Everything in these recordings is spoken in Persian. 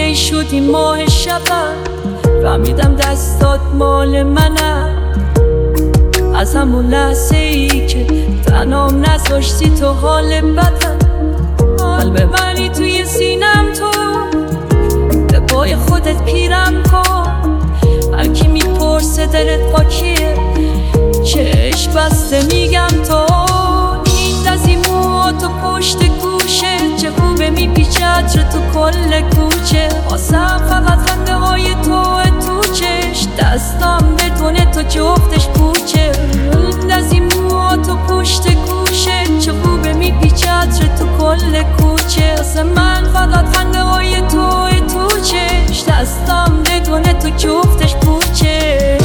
کی شد این ماه شبم فهمیدم دستات مال منم از همون لحظه ای که تنام نذاشتی تو حال بدم قلب منی توی سینم تو به پای خودت پیرم کن هر کی میپرسه دلت با کیه چشم بسته میگم تو این دزی مو تو پشت گوشه چه خوبه میپیچه عطر تو کل کوچه واسم فقط خنده های تو چش دستم بدونه تو جفتش پوچه دزی مو تو پشت گوشه چه خوبه میپیچه عطر تو کل کوچه واسه من فقط خنده های تو چش دستم بدونه تو جفتش پوچه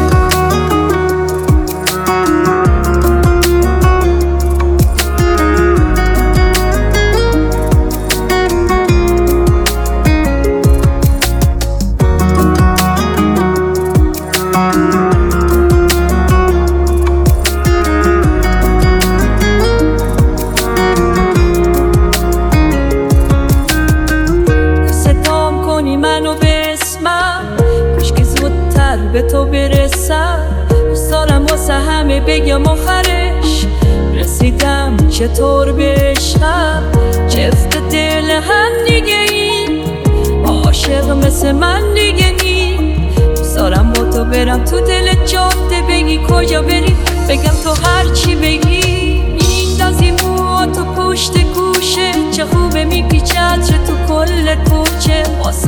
به تو برسم دوست دارم واسه همه بگم آخرش رسیدم چطور بشم جفت دل هم دیگه این عاشق مثل من دیگه نی دوست دارم با تو برم تو دل جاده بگی کجا بریم بگم تو هرچی بگی میندازی مو تو پشت گوشه چه خوبه میپیچه عطر تو کل کوچه